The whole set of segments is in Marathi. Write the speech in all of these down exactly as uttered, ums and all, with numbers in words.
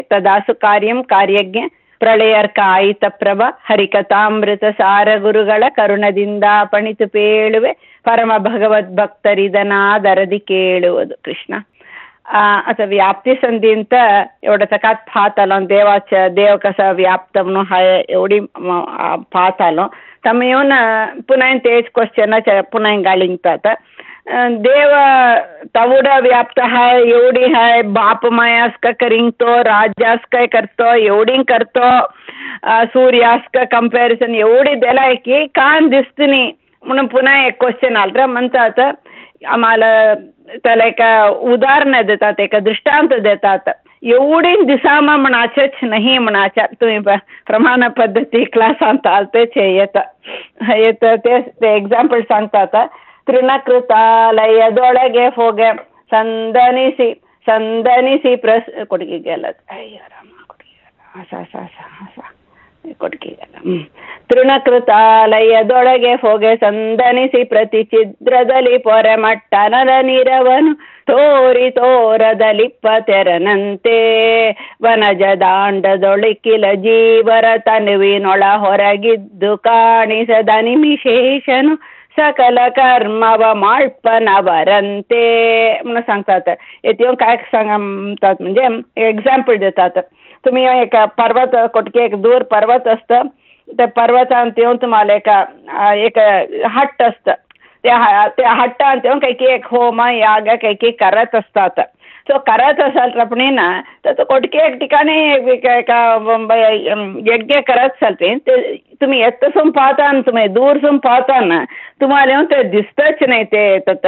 तदासु कार्यं कार्यज्ञ ಪ್ರಳಯರ್ಕ ಆಯಿತ ಪ್ರಭ ಹರಿಕಥಾಮೃತ ಸಾರ ಗುರುಗಳ ಕರುಣದಿಂದ ಪಣಿತು ಪೇಳುವೆ ಪರಮ ಭಗವದ್ भक्तरिदनादरदि केळुवदु कृष्ण. आता व्याप्ती संधींत एवढं सकात पाहत आलो देवाच्या देव कसा व्याप्त म्हणून हाय एवढी पाहत आलो त्यामुळे येऊन पुन्हा तेच क्वेश्चन पुन्हा गालिंगतात देव तवडा व्याप्त हाय एवढी हाय बाप मायास का करिंगतो राज्यास काय करतो एवढी करतो सूर्यास का कंपॅरिझन एवढी दिलाय की कान दिसतनी म्हणून पुन्हा एक क्वेश्चन आलं म्हणतात आम्हाला त्याला एका उदाहरण देतात एका दृष्टांत देतात एवढी दिसामा म्हणाचेच नाही म्हणाच्या तुम्ही प्रमाण पद्धती क्लास आणता तेच येतं येतं ते एक्झाम्पल सांगतात तृणकृतालयदೊಳಗೆ ಹೋಗೆ ಸಂದನಿಸಿ ಸಂದನಿಸಿ ಪ್ರಸ್ ಕೊಡುಗೆ ಗೆಲ್ಲದ ಅಯ್ಯ ರಾಮ ಕೊಡುಗೆ ಅಸ ಅಸ ಅಸ ಅಸ ಕೊಡುಗೆ ಗೆಲ್ಲ ತೃಣಕೃತಾಲಯದೊಳಗೆ ಹೋಗೆ ಸಂದನಿಸಿ ಪ್ರತಿ ಛಿದ್ರದಲ್ಲಿ ಪೊರೆ ಮಟ್ಟನದ ನೀರವನು ತೋರಿ ತೋರದಲಿಪ್ಪ ತೆರನಂತೆ ವನಜ ದಾಂಡದೊಳಕಿಲ ಜೀವರ ತನುವಿನೊಳ ಹೊರಗಿದ್ದು ಕಾಣಿಸದ ನಿಮಿಷೇಷನು सकल कर्मव माळपणावरंते म्हणून सांगतात येथे काय सांगतात म्हणजे एक्झाम्पल देतात तुम्ही एक पर्वत कोटके एक दूर पर्वत असतं त्या पर्वतांत येऊन तुम्हाला एका एक हट्ट असतं त्या त्या हट्टांत येऊन काही की एक होम याग काही की करत असतात सो करत असाल आपण ना तर तो कोटके एक ठिकाणी एका यज्ञ करत चालते ते तुम्ही येतसून पाहता तुम्ही दूरसून पाहता ना तुम्हाला येऊन ते दिसतच नाही ते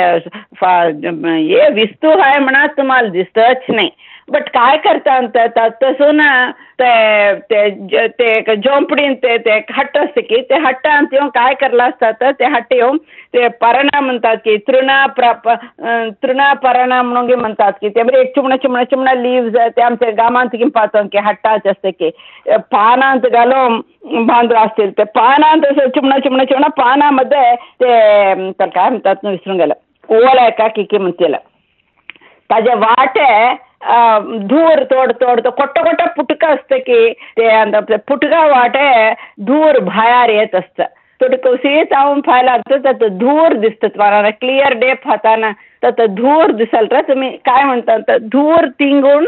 हे विस्तू आहे म्हणा तुम्हाला दिसतच नाही बट काय करतात तसून ते ते एक झोंपडीन ते ते एक हट्ट असते की ते हट्टांत येऊन काय करला असतात ते हट्ट येऊन ते परणा म्हणतात की तृणा प्राप तृणा परणा म्हणून म्हणतात की ते एक चिमणा चिमणा चिमणा लिव्ज ते आमच्या गामांत घेऊन पाहतो की हट्टाच असते की पानांत घालून बांधला असतील ते पानांत असं चिमणा चिमणा चिमणा पानामध्ये ते तर काय म्हणतात विसरून गेलं ओला का की की म्हणतील ताजे वाटे धूर तोड तोड कोट्ट कोट्ट पुटका असतं की ते पुटका वाटे धूर बाहेर येत असतं तुडकं सी चावून पाहायला तर धूर दिसतं तुम्हाला क्लिअर डे पाहताना तर धूर दिसाल तर तुम्ही काय म्हणता तर धूर तिंगून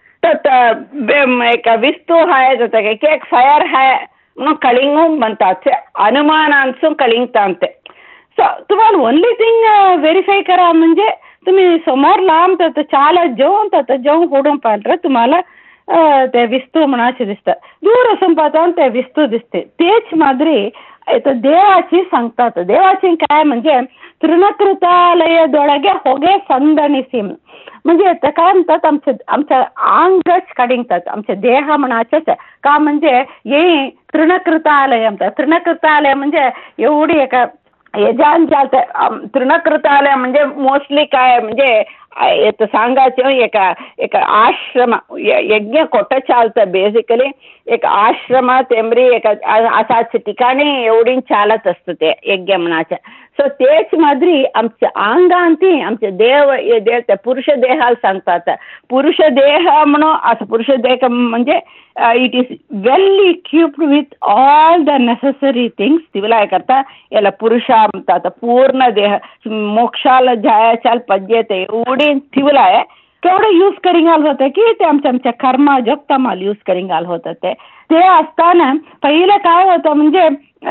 तर एक विस्तू आहे तर एक फायर आहे म्हणून कलिंगून म्हणतात अनुमानांसून कलिंगतांते सो तुम्हाला ओनली थिंग व्हेरीफाय करा म्हणजे तुम्ही समोर लांब तर चालत जेवून तर जेवून फोडून पाहिलं तुम्हाला ते विस्तू म्हणाचे दिसतात दूर असून पाहता ते विस्तू दिसते तेच मादरी देवाची सांगतात देवाची काय म्हणजे तृणकृतालयदೊಳಗೆ होगे संदनिसी म्हणजे ते काय म्हणतात आमच्या आमच्या अंगच काढिंगतात आमच्या देह म्हणाचेच का म्हणजे हे तृणकृतालय म्हणतात तृणकृतालय म्हणजे एवढी एका यजान चालत तृणकृतालय म्हणजे मोस्टली काय म्हणजे येतं सांगायचं एक एक आश्रम यज्ञ कोटं चालतं बेसिकली एक आश्रम तेमरी एक असाच ठिकाणी एवढी चालत असतं ते यज्ञ म्हणाचं सो तेच मादरी आमच्या अंगांती आमचे देव हे देव त्या पुरुष देहाला सांगतात पुरुष देह म्हणून असं पुरुष देह म्हणजे it is well equipped with all the necessary things तिला करता याला पुरुषा म्हणतात पूर्ण देह मोक्षाला जायचाल पद्यते एवढी तिवला आहे केवढं यूज करिंगाल होतं की ते आमच्या आमच्या कर्मा जगतमाल यूज करिंगाल होतं ते ते असताना पहिलं काय होतं म्हणजे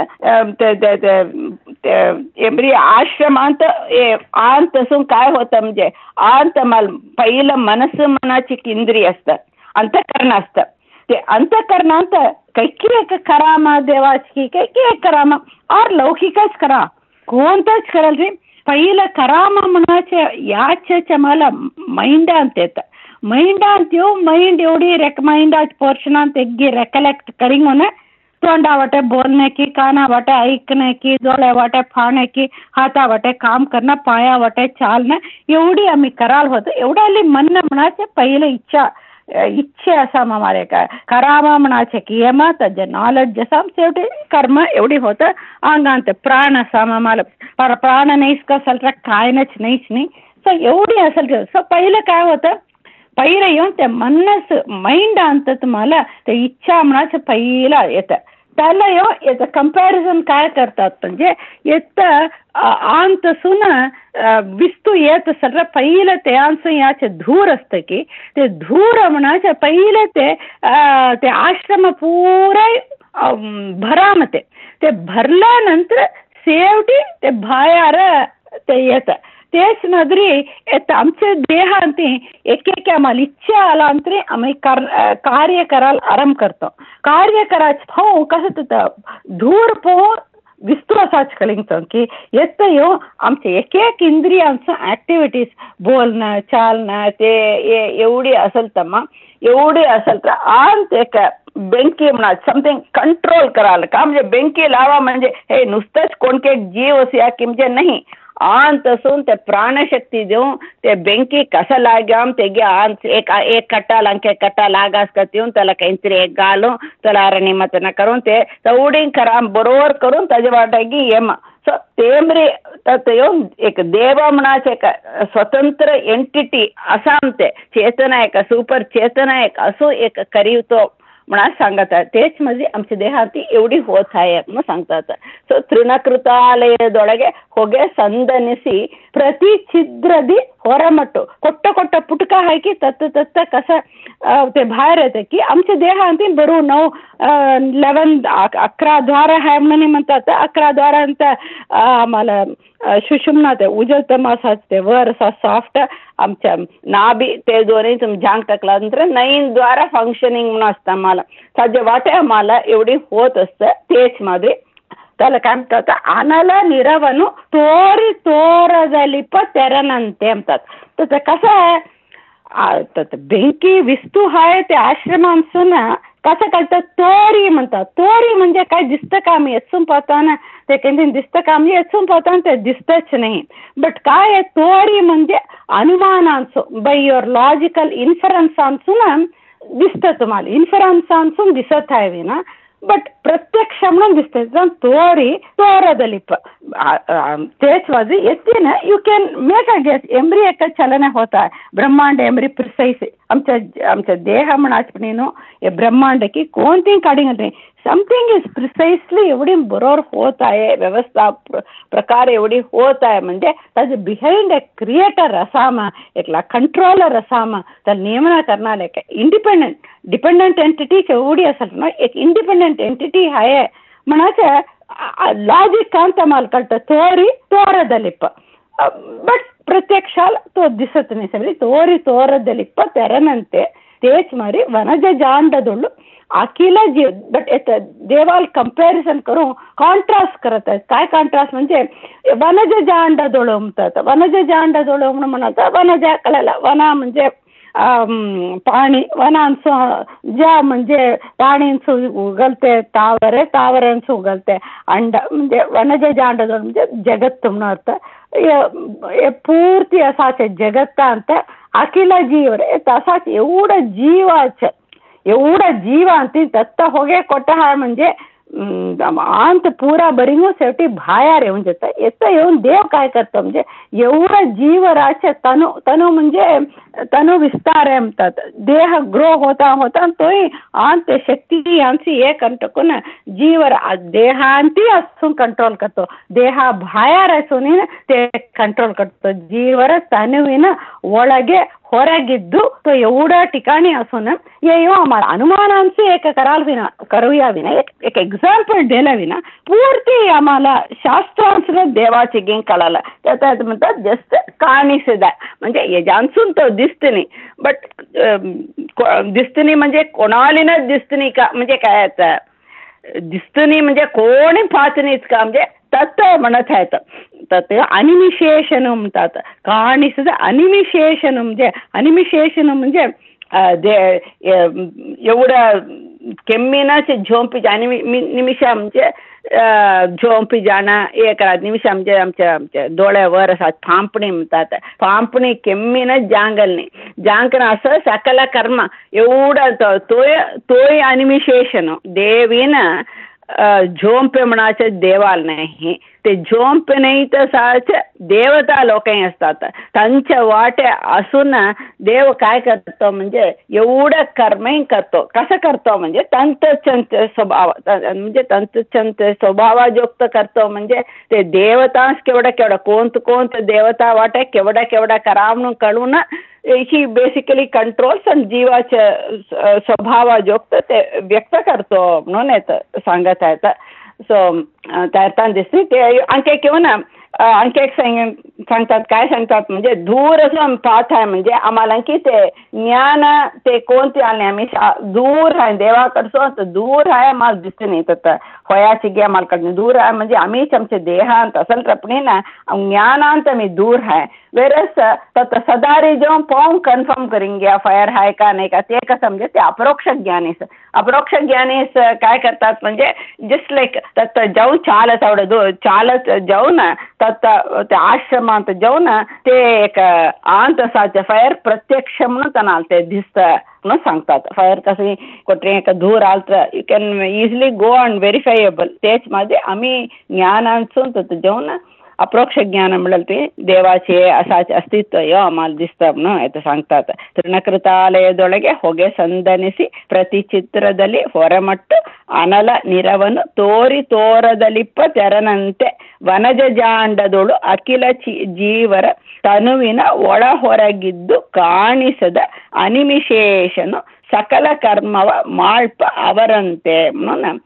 एमरी आश्रमांत आंत असून काय होतं म्हणजे आंत माल पहिलं मनस मनाची केंद्री असतात अंतःकरण असतं ते अंतःकरणांत काही एक करामा देवाची काही एक करामा और लौकिकच करा कोणतंच कराल रे पहिलं करामा म्हणाचे याच्या मला मೈಂಡ್ ಅಂತ येतं ಮೈಂಡ್ ಅಂತ येऊ ಮೈಂಡ್ एवढी रेक ಮೈಂಡ್ पोर्शनांत एक रेकलेक्ट करिंग होणे तोंडा वाटे बोलने की काना वाटे ऐकणे की डोळे वाटे पाहणे की हाता वाटे काम करणं पाया वाटे चालणं एवढी आम्ही कराल होतं एवढ्याली म्हणणं म्हणाचे पहिलं इच्छा इच्छे असा मारे काय करावा म्हणाचे की यमा त्याचे नॉलेज जसं शेवटी कर्म एवढी होतं अंगांत प्राण असा मामाला पर प्राण नाहीच का असेल तर काय नाहीच नाही सो एवढी असेल सो पहिलं काय होतं पहिलं येऊन त्या मनस माइंड आणतं मला ते इच्छा मनाचं पहिला येतं. त्याला येऊ याचं कम्पॅरिझन काय करतात म्हणजे येतं आणतसून विस्तू येत सगळं पहिलं ते आणसून याचे धूर असतं की ते धूर म्हणाच्या पहिलं ते ते आश्रम पुरा भरामते ते भरल्यानंतर शेवटी ते बाहेर ते येतं. तेच नदरी येत आमचे देहांती एक एक आम्हाला इच्छा आला अंतरी आम्ही कार्य करायला आरंभ करतो. कार्य करायचं पाहू कसं तर धूर पाहून विस्तृत कलिंगतो की येत येऊ आमचे एक एक इंद्रियांचं ऍक्टिव्हिटीज बोलणं चालणं ते एवढी असेल तर मग एवढी असेल तर आन ते का बेंकी म्हणा समथिंग कंट्रोल करायला का म्हणजे बेंकी लावा म्हणजे हे नुसतंच कोणते जीव असे की म्हणजे नाही आन तसून ते प्राणशक्ती देऊन ते बेंकी कसं लाग्याम ते घ्या आन एक एक कट्टा लांके कट्टा लागास का येऊन त्याला काहीतरी एक घालून त्याला अरणिमतन करून ते उडीन करा बरोबर करून त्याच्या वाटाकी येम सो तेमरे त्यात येऊन एक देव म्हणाचे एक स्वतंत्र एंटिटी असाम ते चेतना एक सुपर चेतना एक असो एक करीवतो म्हणा सांगत आहे. तेच म्हणजे आमच्या देहाती एवढी होत आहे मग सांगतात. ಸೊ ತೃಣಕೃತಾಲಯದೊಳಗೆ ಹೊಗೆ ಸಂದನಿಸಿ ಪ್ರತಿ छिद्रदी ಹೊರಮಟ್ಟು ಕೊಟ್ಟ ಕೊಟ್ಟ ಪುಟಕ ಹಾಕಿ तत्त तत्त कस ते बाहेर येते की आमच्या देहांती बरू नऊ लेवन अकरा द्वार आहे म्हणून म्हणतात. अकरा द्वारांत आम्हाला सुषुम्ना ते उजळतमासाच ते वर असा सॉफ्ट आमच्या नाभी ते दोन्ही तुम्ही झांग टाकल्यानंतर नईन द्वारा फंक्शनिंग म्हणून असतं आम्हाला सध्या वाटे आम्हाला एवढी होत असतं. तेच मध्ये त्याला काय म्हणतात आनाला निरवनु तोरी तोरदलिप तेरनंते म्हणतात. तर ते कसं आहे बेंकी विस्तू आहे ते आश्रमांसून कसं करतात तोरी म्हणतात. तोरी म्हणजे काय दिसतं का आम्ही येचून पाहताना ते काही दिसतं का आम्ही येचून पाहताना ते दिसतच नाही. बट काय आहे तोरी म्हणजे अनुमानांसो बाय युअर लॉजिकल इन्फरन्सांसून दिसतं तुम्हाला इन्फरन्सांसून दिसत आहे ना बट प्रत्यक्ष म्हणून दिसते तोरी तोरदलिप तेच वाजी येते ना you can make a guess एमरी एक चलन होत आहे ब्रह्मांड एमरी प्रिसाइस आमच्या आमच्या देह म्हणाच हे ब्रह्मांड की कोणती काढी नाही समथिंग इज प्रिसाइसली एवढी बरोबर होत आहे व्यवस्था प्रकार एवढी होत आहे म्हणजे त्याचे बिहाइंड एक क्रिएटर असामा एकला कंट्रोलर असामा तर नियमन करणारे काय इंडिपेंडंट डिपेंडंट एंटिटी एवढी असेल ना एक इंडिपेंडंट एंटिटी आहे म्हणाचं लॉजिक कांत माल कळतं तोरी तोरदलिप बट प्रत्यक्षाला तो दिसत नाही सगळी तोरी तोरदलिप तेरनंते तेच मारी वनज जांडदुळू अखिल जीव बट येतं देवाल कंपॅरिझन करून कॉन्ट्रास्ट करत आहेत. काय कॉन्ट्रास्ट म्हणजे वनज जांडदुळू म्हणतात. वनज जांडदुळू म्हणून म्हणतात वनज कळायला वना म्हणजे पाणी वनांचं ज्या म्हणजे प्राणींचं उगलते तावरे तावरांचं उगलते अंड म्हणजे वनज जांडदुळू म्हणजे जगत म्हणून अर्थ पूर्ती असाचे जगत ಅಂತ अखिल जीव रे तसाच एवढं जीवाचं एवढं जीव आणती दत्त होगे कोट्ಟ म्हणजे अंत पुरा बरिंगू शेवटी बाहेर येऊन जातं. येतं येऊन देव काय करतो म्हणजे एवढं जीवराचे तनु तनु म्हणजे तनु विस्तार आहे म्हणतात. देह ग्रो होता होता तोही अंत शक्ती यांची एक अंटकून जीवर देहांती असून कंट्रोल करतो देहा बाहेर असून ते कंट्रोल करतो जीवर तनुविನ ಒಳಗೆ ಹೊರಗಿದ್ದು तो एवढ्या ठिकाणी असून ये आम्हाला अनुमानांचे एक कराल विना करूया विना एक एक एक्झाम्पल दिला विना पूर्ती आम्हाला शास्त्रांचं देवाची गेम कळाला त्यात म्हणतात जस्ट काणीसदा म्हणजे यजांसून तो दिसत नाही बट दिसत नाही म्हणजे कोणालीनच दिसत नाही का म्हणजे काय दिसत नाही म्हणजे कोणी पाहत नाहीत का म्हणजे तत्त म्हणत आहेत तत् अनिमिशेषण म्हणतात काणीसದ अनिमिशेषण म्हणजे अनिमिशेषण म्हणजे दे एवढं ಕೆಮ್ಮಿನಾಚೆ झोंपी आणि निमिष म्हणजे झोंपी जाणं एक निमिष म्हणजे आमच्या आमच्या डोळ्यावर असं फांपणी म्हणतात फांपणी केम्मीनं जांगलने जांकन असं सकल कर्म एवढं तोय तोय अनिमिशेषण देवीनं झोंपे म्हणाचे देवाल नाही ते झोंपणे तर साच देवता लोकही असतात त्यांच्या वाटे असून देव काय करतो म्हणजे एवढं कर्मही करतो. कसं करतो म्हणजे तंतचंत स्वभाव म्हणजे तंतचंत स्वभावायुक्त करतो म्हणजे ते देवतांस केवढा केवढा कोणतं कोणतं देवता वाटे केवढा केवढा करा म्हणून कळून ही बेसिकली कंट्रोल्स आणि जीवाच्या स्वभावायुक्त ते व्यक्त करतो म्हणून येतं सांगत आहेत. सो त्या दिसते ते आणखी किंवा ना आणखी एक सांग सांगतात काय सांगतात म्हणजे दूर असं पाहत आहे म्हणजे आम्हाला की ते ज्ञान ते कोणते आले आम्ही दूर आहे देवाकडचं दूर आहे मला दिसते नाही तर होयाची गे आम्हाला दूर आहे म्हणजे आम्हीच आमचे देहांत असल रपणे ना ज्ञानांत मी दूर आहे वेरस तर सदारी जाऊन पाहून कन्फर्म करेंगे फायर आहे का नाही का ते कसं म्हणजे ते अपरोक्ष ज्ञानीस अपरोक्ष ज्ञानीस काय करतात म्हणजे जस्ट लाईक तत जाऊन चालत आवडं दो चालत जाऊन तत त्या आश्रमात जाऊन ते एक आंत साचे फायर प्रत्यक्ष म्हणून त्यांना ते दिसतं म्हणून सांगतात. फायर कसं कुठे एक धूर आलं तर you can easily go and verifiable तेच मध्ये आम्ही ज्ञानांसून तर जाऊन अप्रोक्ष ज्ञान मिळेल ते देवाचे असाचे अस्तित्व यो आम्हाला दिसतं म्हणून येतं सांगतात. ತೃಣಕೃತಾಲಯದೊಳಗೆ ಹೊಗೆ ಸಂದನಿಸಿ ಪ್ರತಿ ಚಿತ್ರದಲ್ಲಿ ಹೊರಮಟ್ಟು ಅನಲ ನಿರವನು ತೋರಿ ತೋರದಲಿಪ್ಪ ತೆರನಂತೆ ವನಜ ಜಾಂಡದೊಳು ಅಖಿಲ ಚಿ ಜೀವರ ತನುವಿನ ಒಳ ಹೊರಗಿದ್ದು ಕಾಣಿಸದ ಅನಿಮಿಶೇಷನು ಸಕಲ ಕರ್ಮವ ಮಾಳ್ಪ ಅವರಂತೆ म्हणून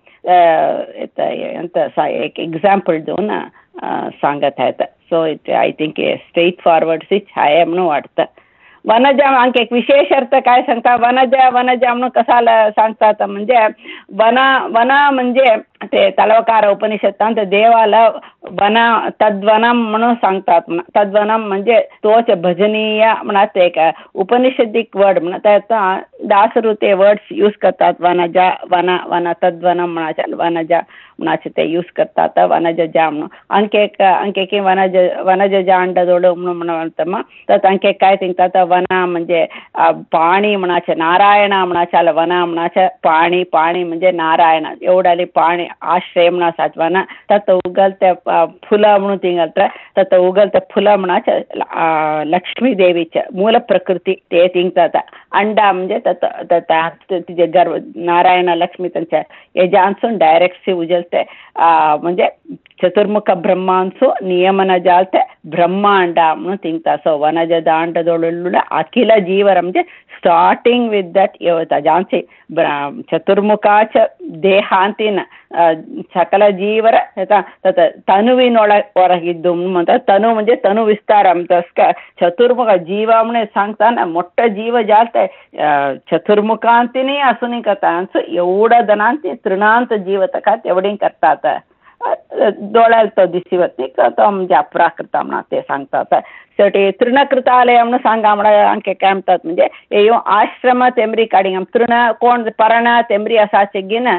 ಎಂತ एक एक्झाम्पल देऊन सांगत आहेत. So it I think straightforward सी छाया म्हणून वाटतं. वनजा आणखी एक विशेष अर्थ काय सांगतात वनजा वनजा म्हणून कसाला सांगतात म्हणजे वन वन म्हणजे ते तलवकार उपनिषत्तांत देवाला वन तद्वनम म्हणून सांगतात. तद्वनम म्हणजे तोच भजनीय म्हणत एक उपनिषदिक वर्ड म्हणत त्यात दासरू ते वर्ड्स यूज करतात वनजा वन वन तद्वनम म्हणाच्या वनजा म्हणाचे ते यूज करतात वनज जा म्हणून. आणखी एक आणखी की वनज वनज जांडदोಡು म्हणून म्हणतಮ್ಮ तर आणखी काय सांगतात वन म्हणजे पाणी म्हणाचे नारायण म्हणाच्या वन म्हणाचे पाणी पाणी म्हणजे नारायण एवढाली पाणी आश्रय म्हणा साचवान तत उगलते फुलं म्हणून तिंगलत तत उगलते फुलं म्हणाचे लक्ष्मी देवीचे मूल प्रकृती ते तिंगतात. अंडा म्हणजे तत तिचे गर्भ नारायण लक्ष्मी त्यांच्या यजांसून डायरेक्ट उजलते म्हणजे चतुर्मुख ब्रह्मांसು ನಿಯಮನ ಜಾಲತೆ ಬ್ರಹ್ಮಾಂಡ म्हणून ತಿಂಗ್ತಾ. ಸೊ ವನಜ ದಾಂಡದೊಳುಳ್ಳ ಅಖಿಲ ಜೀವರ म्हणजे ಸ್ಟಾರ್ಟಿಂಗ್ ವಿತ್ ದಟ್ येवता जांचे ಚತುರ್ಮುಖಾಚ ದೇಹಾಂತಿನ ಸಕಲ ಜೀವರ ತತ ತನುವಿನೊಳ ಹೊರಗಿದ್ದು म्हणतात. तनु म्हणजे तनु विस्तार म्हणतात. चतुर्मुख जीवा म्हणे सांगताना मोठा जीव जास्त चतुर्मुखांतिनी असून करतात एवढा दनांती तृणांत जीव तका तेवढी करतात. डोळ्याला तो दिसवत नाही तो म्हणजे अप्राकृत म्हणा ते सांगतात. शेवटी तृणकृतालय म्हणून सांगा म्हणा आणखी काय म्हणतात म्हणजे ये आश्रम तेमरी काढी तृण कोण पर्ण तेमरी असाचे गिन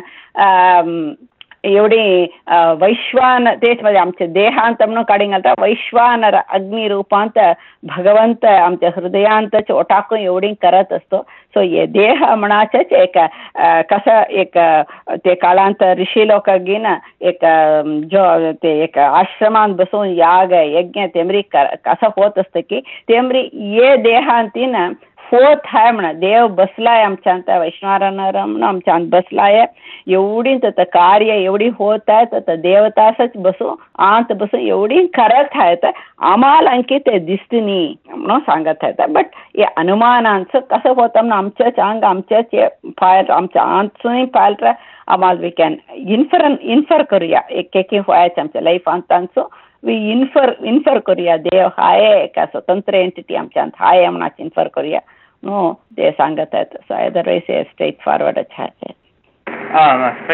एवढी वैश्वान तेच म्हणजे आमचे देहांत म्हणून काढीन घालता वैश्वानर अग्निरूपांत भगवंत आमच्या हृदयांत ओटाकून एवढी करत असतो. सो हे देह म्हणाचेच एक कसं एक ते काळांत ऋषी लोक घेन एक जो ते एक आश्रमात बसून याग यज्ञ तेमरी कसं होत असतं की तेमरी ये देहांतीन होत आहे म्हणा देव बसलाय आमच्या वैष्णवारांना म्हणून आमच्या बसलाय एवढी तर कार्य एवढी होत आहे तर देवतासच बसू आंत बसू एवढी करत आहेत आम्हाला आणखी ते दिसते नाही म्हणून सांगत आहेत. बट हे अनुमानांचं कसं होतं म्हणून आमच्याच अंग आमच्याच फायल आमच्या आंतसूनही फायल आम्हाला वी कॅन इन्फर इन्फर करूया एक एक व्हायचं आमच्या लाईफ अंतांचं वी इन्फर इन्फर करूया देव हाय का स्वतंत्र एंटिटी आमच्या अंत हाय म्हणून इन्फर करूया नो ते सांगत आहेत. सो अदरवाईज स्ट्रेट फॉरवर्ड अच्छा आहे.